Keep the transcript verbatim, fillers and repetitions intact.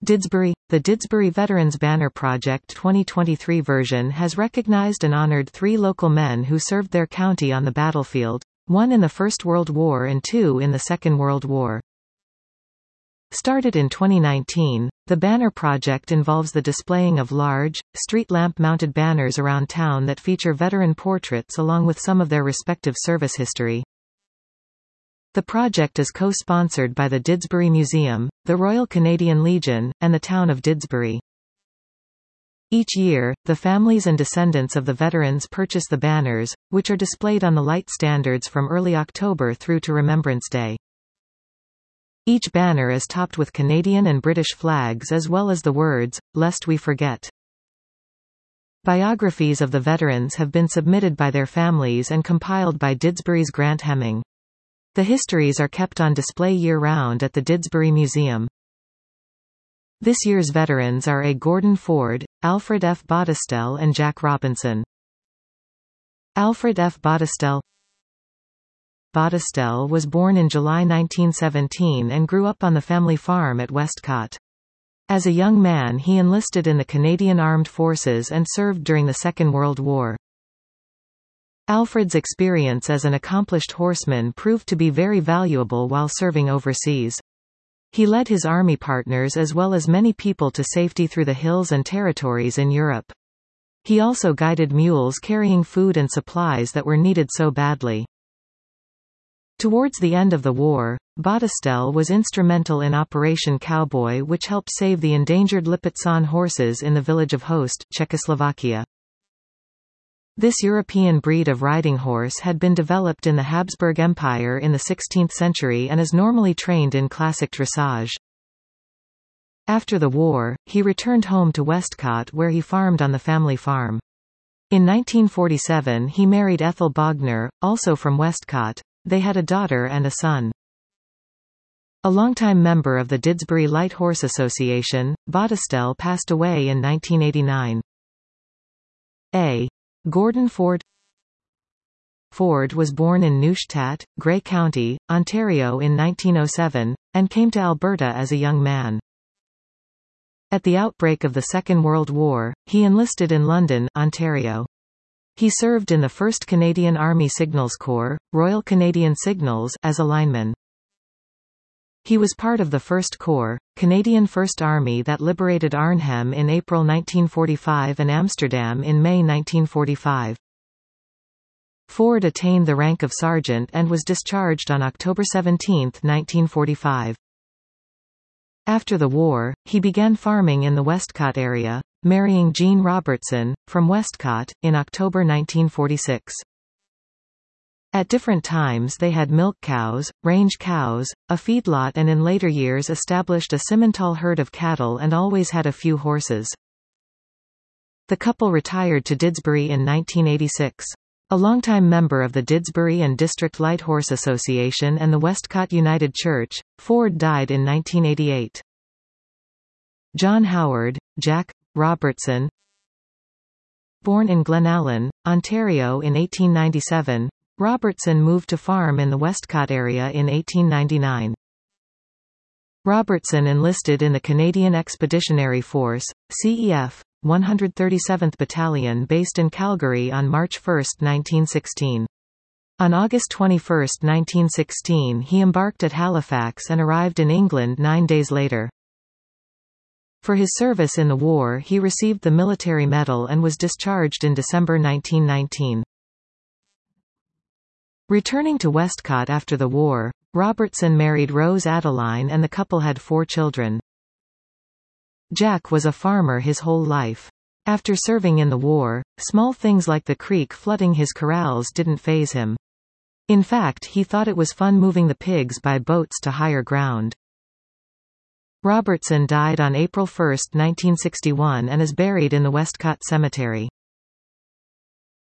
Didsbury. The Didsbury Veterans Banner Project twenty twenty-three version has recognized and honored three local men who served their county on the battlefield, one in the First World War and two in the Second World War. Started in twenty nineteen, the Banner Project involves the displaying of large, street lamp-mounted banners around town that feature veteran portraits along with some of their respective service history. The project is co-sponsored by the Didsbury Museum, the Royal Canadian Legion, and the town of Didsbury. Each year, the families and descendants of the veterans purchase the banners, which are displayed on the light standards from early October through to Remembrance Day. Each banner is topped with Canadian and British flags as well as the words, "Lest we forget." Biographies of the veterans have been submitted by their families and compiled by Didsbury's Grant Hemming. The histories are kept on display year-round at the Didsbury Museum. This year's veterans are A. Gordon Ford, Alfred F. Bodestell and Jack Robinson. Alfred F. Bodestell Bodestell was born in July nineteen seventeen and grew up on the family farm at Westcott. As a young man he enlisted in the Canadian Armed Forces and served during the Second World War. Alfred's experience as an accomplished horseman proved to be very valuable while serving overseas. He led his army partners as well as many people to safety through the hills and territories in Europe. He also guided mules carrying food and supplies that were needed so badly. Towards the end of the war, Bodestell was instrumental in Operation Cowboy, which helped save the endangered Lipizan horses in the village of Host, Czechoslovakia. This European breed of riding horse had been developed in the Habsburg Empire in the sixteenth century and is normally trained in classic dressage. After the war, he returned home to Westcott where he farmed on the family farm. In nineteen forty-seven he married Ethel Bogner, also from Westcott. They had a daughter and a son. A longtime member of the Didsbury Light Horse Association, Bodestell passed away in nineteen eighty-nine. A. Gordon Ford Ford was born in Neustadt, Grey County, Ontario in nineteen oh seven, and came to Alberta as a young man. At the outbreak of the Second World War, he enlisted in London, Ontario. He served in the first Canadian Army Signals Corps, Royal Canadian Signals, as a lineman. He was part of the First Corps, Canadian First Army that liberated Arnhem in April nineteen forty-five and Amsterdam in May nineteen forty-five. Ford attained the rank of sergeant and was discharged on October seventeenth nineteen forty-five. After the war, he began farming in the Westcott area, marrying Jean Robertson, from Westcott, in October nineteen forty-six. At different times they had milk cows, range cows, a feedlot and in later years established a Simmental herd of cattle and always had a few horses. The couple retired to Didsbury in nineteen eighty-six. A longtime member of the Didsbury and District Light Horse Association and the Westcott United Church, Ford died in nineteen eighty-eight. John Howard, Jack Robertson. Born in Glenallen, Ontario in eighteen ninety-seven, Robertson moved to farm in the Westcott area in eighteen ninety-nine. Robertson enlisted in the Canadian Expeditionary Force, C E F, one hundred thirty-seventh Battalion based in Calgary on March first nineteen sixteen. On August twenty-first nineteen sixteen he embarked at Halifax and arrived in England nine days later. For his service in the war he received the Military Medal and was discharged in December nineteen nineteen. Returning to Westcott after the war, Robertson married Rose Adeline and the couple had four children. Jack was a farmer his whole life. After serving in the war, small things like the creek flooding his corrals didn't faze him. In fact, he thought it was fun moving the pigs by boats to higher ground. Robertson died on April first nineteen sixty-one and is buried in the Westcott Cemetery.